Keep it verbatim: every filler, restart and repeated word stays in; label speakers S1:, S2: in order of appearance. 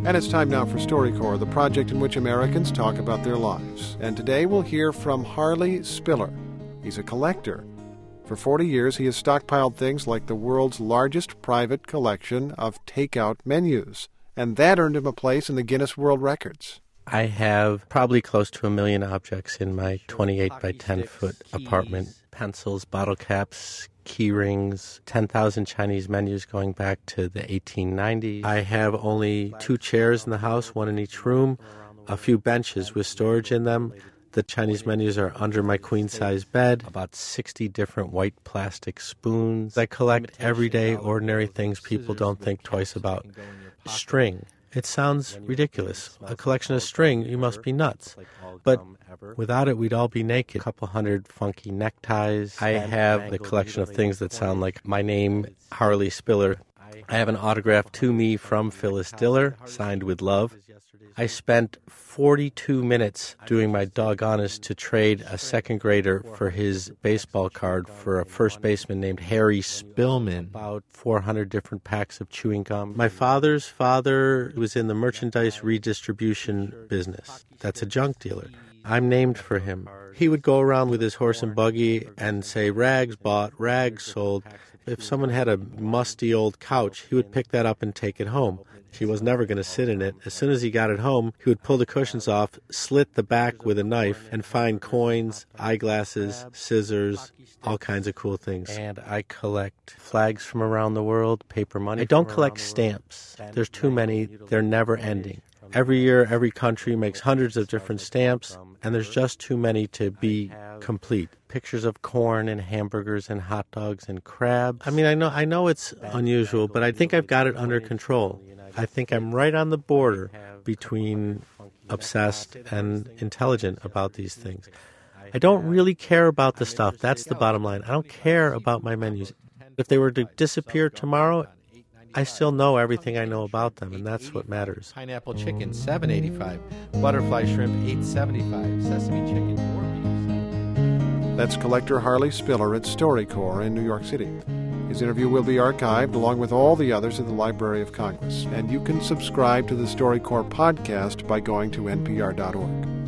S1: And it's time now for StoryCorps, the project in which Americans talk about their lives. And today we'll hear from Harley Spiller. He's a collector. For forty years, he has stockpiled things like the world's largest private collection of takeout menus. And that earned him a place in the Guinness World Records.
S2: I have probably close to a million objects in my twenty-eight by ten foot apartment. Pencils, bottle caps, key rings, ten thousand Chinese menus going back to the eighteen nineties. I have only two chairs in the house, one in each room, a few benches with storage in them. The Chinese menus are under my queen-size bed, about sixty different white plastic spoons. I collect everyday, ordinary things people don't think twice about. String. It sounds ridiculous. A collection of string, you must be nuts. But without it, we'd all be naked. A couple hundred funky neckties. I have the collection of things that sound like my name, Harley Spiller. I have an autograph to me from Phyllis Diller, signed with love. I spent forty-two minutes doing my doggonest to trade a second grader for his baseball card for a first baseman named Harry Spillman. About four hundred different packs of chewing gum. My father's father was in the merchandise redistribution business. That's a junk dealer. I'm named for him. He would go around with his horse and buggy and say, rags bought, rags sold. If someone had a musty old couch, he would pick that up and take it home. He was never going to sit in it. As soon as he got it home, he would pull the cushions off, slit the back with a knife, and find coins, eyeglasses, scissors, all kinds of cool things. And I collect flags from around the world, paper money. I don't collect stamps. There's too many. They're never ending. Every year, every country makes hundreds of different stamps, and there's just too many to be complete. Pictures of corn and hamburgers and hot dogs and crabs. I mean, I know I know it's unusual, but I think I've got it under control. I think I'm right on the border between obsessed and intelligent about these things. I don't really care about the stuff. That's the bottom line. I don't care about my menus. If they were to disappear tomorrow, I still know everything I know about them, and that's what matters.
S3: Pineapple chicken, seven eighty-five. Butterfly shrimp, eight seventy-five. Sesame chicken, four eighty-seven.
S1: That's collector Harley Spiller at StoryCorps in New York City. His interview will be archived along with all the others at the Library of Congress, and you can subscribe to the StoryCorps podcast by going to N P R dot org.